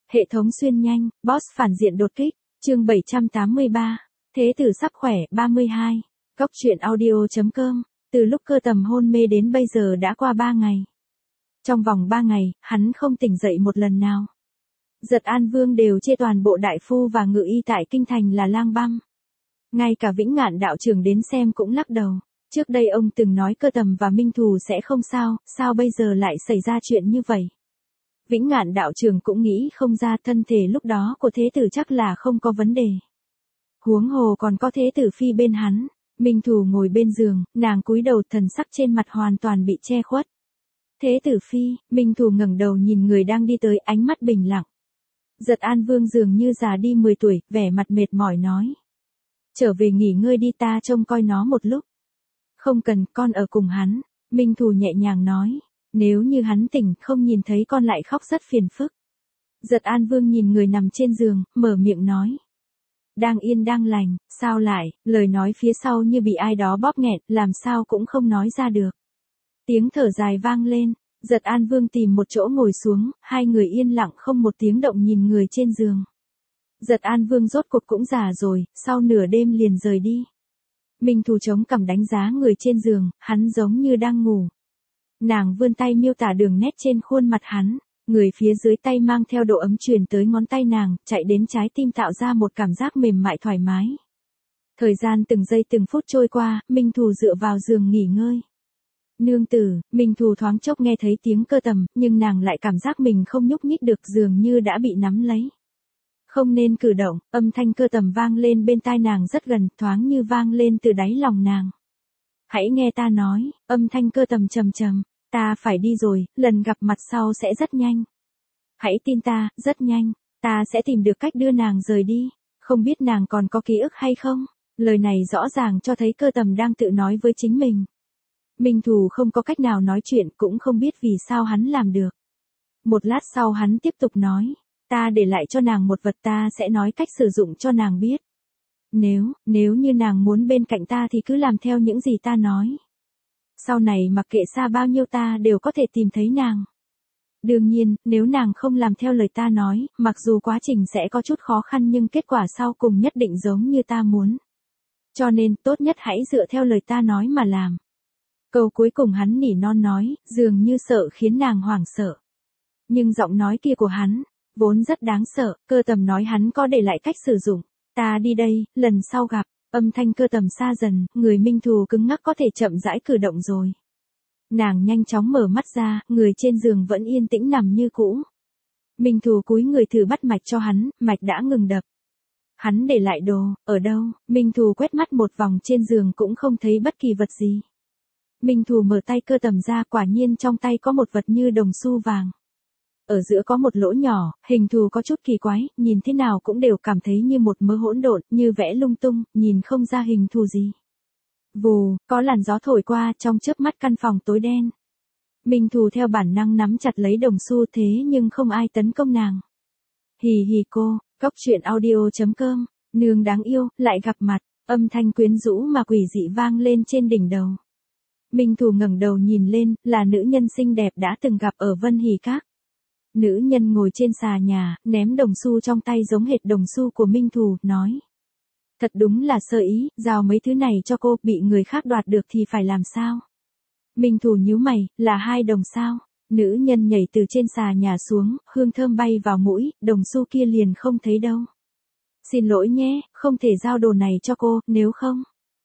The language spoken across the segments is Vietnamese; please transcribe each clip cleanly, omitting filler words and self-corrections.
Hệ thống xuyên nhanh, boss phản diện đột kích, chương 783. Thế tử sắp khỏe, 32. Cốc truyện audio.com. Từ lúc Cơ Tầm hôn mê đến bây giờ đã qua 3 ngày. Trong vòng 3 ngày, hắn không tỉnh dậy một lần nào. Giật An Vương đều chê toàn bộ đại phu và ngự y tại kinh thành là lang băm. Ngay cả Vĩnh Ngạn đạo trưởng đến xem cũng lắc đầu. Trước đây ông từng nói Cơ Tầm và Minh Thù sẽ không sao, sao bây giờ lại xảy ra chuyện như vậy? Vĩnh Ngạn đạo trưởng cũng nghĩ không ra, thân thể lúc đó của thế tử chắc là không có vấn đề. Huống hồ còn có thế tử phi bên hắn. Minh Thù ngồi bên giường, nàng cúi đầu, thần sắc trên mặt hoàn toàn bị che khuất. Thế tử phi, Minh Thù ngẩng đầu nhìn người đang đi tới, ánh mắt bình lặng. Giật An Vương dường như già đi 10 tuổi, vẻ mặt mệt mỏi nói. Trở về nghỉ ngơi đi, ta trông coi nó một lúc. Không cần, con ở cùng hắn. Minh Thù nhẹ nhàng nói. Nếu như hắn tỉnh không nhìn thấy con lại khóc rất phiền phức. Giật An Vương nhìn người nằm trên giường, mở miệng nói. Đang yên đang lành, sao lại, lời nói phía sau như bị ai đó bóp nghẹt, làm sao cũng không nói ra được. Tiếng thở dài vang lên, Giật An Vương tìm một chỗ ngồi xuống, hai người yên lặng không một tiếng động nhìn người trên giường. Giật An Vương rốt cuộc cũng già rồi, sau nửa đêm liền rời đi. Minh Thù chống cằm đánh giá người trên giường, hắn giống như đang ngủ. Nàng vươn tay miêu tả đường nét trên khuôn mặt hắn, người phía dưới tay mang theo độ ấm truyền tới ngón tay nàng, chạy đến trái tim tạo ra một cảm giác mềm mại thoải mái. Thời gian từng giây từng phút trôi qua, Minh Thù dựa vào giường nghỉ ngơi. Nương tử, Minh Thù thoáng chốc nghe thấy tiếng Cơ Tầm, nhưng nàng lại cảm giác mình không nhúc nhích được, dường như đã bị nắm lấy. Không nên cử động, âm thanh Cơ Tầm vang lên bên tai nàng rất gần, thoáng như vang lên từ đáy lòng nàng. Hãy nghe ta nói, âm thanh Cơ Tầm trầm trầm, ta phải đi rồi, lần gặp mặt sau sẽ rất nhanh. Hãy tin ta, rất nhanh, ta sẽ tìm được cách đưa nàng rời đi, không biết nàng còn có ký ức hay không? Lời này rõ ràng cho thấy Cơ Tầm đang tự nói với chính mình. Minh Thù không có cách nào nói chuyện, cũng không biết vì sao hắn làm được. Một lát sau hắn tiếp tục nói, ta để lại cho nàng một vật, ta sẽ nói cách sử dụng cho nàng biết. Nếu như nàng muốn bên cạnh ta thì cứ làm theo những gì ta nói. Sau này mặc kệ xa bao nhiêu ta đều có thể tìm thấy nàng. Đương nhiên, nếu nàng không làm theo lời ta nói, mặc dù quá trình sẽ có chút khó khăn nhưng kết quả sau cùng nhất định giống như ta muốn. Cho nên tốt nhất hãy dựa theo lời ta nói mà làm. Câu cuối cùng hắn nỉ non nói, dường như sợ khiến nàng hoảng sợ. Nhưng giọng nói kia của hắn, vốn rất đáng sợ. Cơ Tầm nói hắn có để lại cách sử dụng. Ta đi đây, lần sau gặp. Âm thanh Cơ Tầm xa dần, người Minh Thù cứng ngắc có thể chậm rãi cử động rồi. Nàng nhanh chóng mở mắt ra, người trên giường vẫn yên tĩnh nằm như cũ. Minh Thù cúi người thử bắt mạch cho hắn, mạch đã ngừng đập. Hắn để lại đồ, ở đâu? Minh Thù quét mắt một vòng trên giường cũng không thấy bất kỳ vật gì. Minh Thù mở tay Cơ Tầm ra, quả nhiên trong tay có một vật như đồng xu vàng. Ở giữa có một lỗ nhỏ, hình thù có chút kỳ quái, nhìn thế nào cũng đều cảm thấy như một mớ hỗn độn, như vẽ lung tung, nhìn không ra hình thù gì. Vù, có làn gió thổi qua, trong chớp mắt căn phòng tối đen. Minh Thù theo bản năng nắm chặt lấy đồng xu, thế nhưng không ai tấn công nàng. Hì hì cô, cốc truyện audio.com, nương đáng yêu, lại gặp mặt, âm thanh quyến rũ mà quỷ dị vang lên trên đỉnh đầu. Minh Thù ngẩng đầu nhìn lên, là nữ nhân xinh đẹp đã từng gặp ở Vân Hỷ Các. Nữ nhân ngồi trên xà nhà, ném đồng xu trong tay giống hệt đồng xu của Minh Thù, nói. Thật đúng là sơ ý, giao mấy thứ này cho cô, bị người khác đoạt được thì phải làm sao? Minh Thù nhíu mày, là 2 đồng sao? Nữ nhân nhảy từ trên xà nhà xuống, hương thơm bay vào mũi, đồng xu kia liền không thấy đâu. Xin lỗi nhé, không thể giao đồ này cho cô, nếu không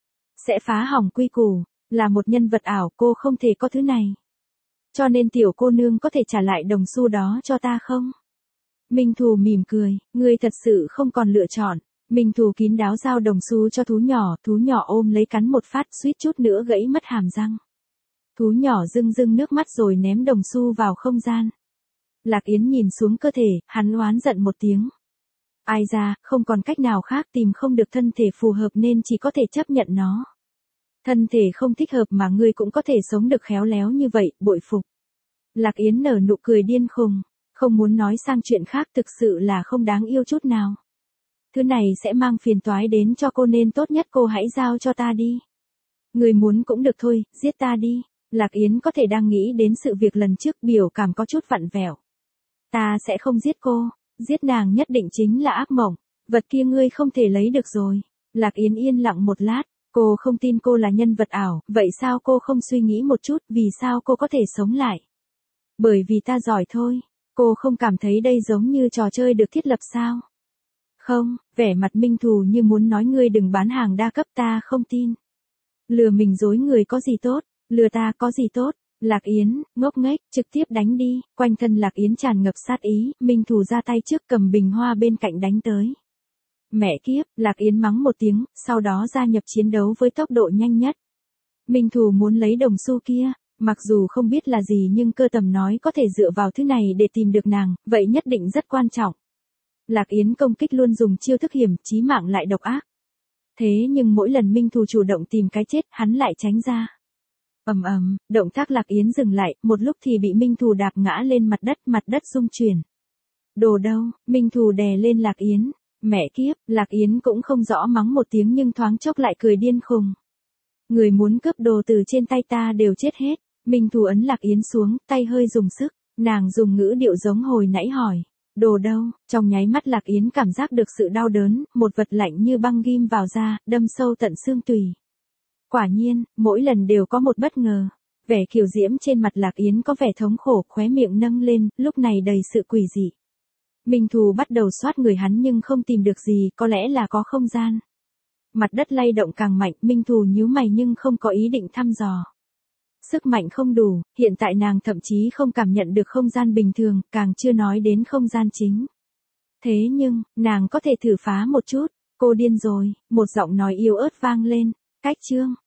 sẽ phá hỏng quy củ, là một nhân vật ảo, cô không thể có thứ này. Cho nên tiểu cô nương có thể trả lại đồng xu đó cho ta không? Minh Thù mỉm cười, ngươi thật sự không còn lựa chọn. Minh Thù kín đáo giao đồng xu cho thú nhỏ ôm lấy cắn một phát, suýt chút nữa gãy mất hàm răng. Thú nhỏ rưng rưng nước mắt rồi ném đồng xu vào không gian. Lạc Yến nhìn xuống cơ thể, hắn oán giận một tiếng. Ai ra, không còn cách nào khác, tìm không được thân thể phù hợp nên chỉ có thể chấp nhận nó. Thân thể không thích hợp mà ngươi cũng có thể sống được khéo léo như vậy, bội phục. Lạc Yến nở nụ cười điên khùng, không muốn nói sang chuyện khác, thực sự là không đáng yêu chút nào. Thứ này sẽ mang phiền toái đến cho cô nên tốt nhất cô hãy giao cho ta đi. Người muốn cũng được thôi, giết ta đi. Lạc Yến có thể đang nghĩ đến sự việc lần trước, biểu cảm có chút vặn vẹo. Ta sẽ không giết cô. Giết nàng nhất định chính là ác mộng. Vật kia ngươi không thể lấy được rồi. Lạc Yến yên lặng một lát. Cô không tin cô là nhân vật ảo, vậy sao cô không suy nghĩ một chút vì sao cô có thể sống lại? Bởi vì ta giỏi thôi. Cô không cảm thấy đây giống như trò chơi được thiết lập sao? Không, vẻ mặt Minh Thù như muốn nói ngươi đừng bán hàng đa cấp, ta không tin. Lừa mình dối người có gì tốt, lừa ta có gì tốt. Lạc Yến, ngốc nghếch, trực tiếp đánh đi. Quanh thân Lạc Yến tràn ngập sát ý, Minh Thù ra tay trước cầm bình hoa bên cạnh đánh tới. Mẹ kiếp, Lạc Yến mắng một tiếng, sau đó gia nhập chiến đấu với tốc độ nhanh nhất. Minh Thù muốn lấy đồng xu kia, mặc dù không biết là gì nhưng Cơ Tầm nói có thể dựa vào thứ này để tìm được nàng, vậy nhất định rất quan trọng. Lạc Yến công kích luôn dùng chiêu thức hiểm, chí mạng lại độc ác. Thế nhưng mỗi lần Minh Thù chủ động tìm cái chết, hắn lại tránh ra. Ầm ầm, động tác Lạc Yến dừng lại, một lúc thì bị Minh Thù đạp ngã lên mặt đất rung chuyển. Đồ đâu, Minh Thù đè lên Lạc Yến. Mẹ kiếp, Lạc Yến cũng không rõ mắng một tiếng nhưng thoáng chốc lại cười điên khùng. Người muốn cướp đồ từ trên tay ta đều chết hết. Minh Thù ấn Lạc Yến xuống, tay hơi dùng sức, nàng dùng ngữ điệu giống hồi nãy hỏi. Đồ đâu, trong nháy mắt Lạc Yến cảm giác được sự đau đớn, một vật lạnh như băng ghim vào da, đâm sâu tận xương tủy. Quả nhiên, mỗi lần đều có một bất ngờ. Vẻ kiều diễm trên mặt Lạc Yến có vẻ thống khổ, khóe miệng nâng lên, lúc này đầy sự quỷ dị. Minh Thù bắt đầu xoát người hắn nhưng không tìm được gì, có lẽ là có không gian. Mặt đất lay động càng mạnh, Minh Thù nhíu mày nhưng không có ý định thăm dò. Sức mạnh không đủ, hiện tại nàng thậm chí không cảm nhận được không gian bình thường, càng chưa nói đến không gian chính. Thế nhưng, nàng có thể thử phá một chút. Cô điên rồi, một giọng nói yếu ớt vang lên. Cách chương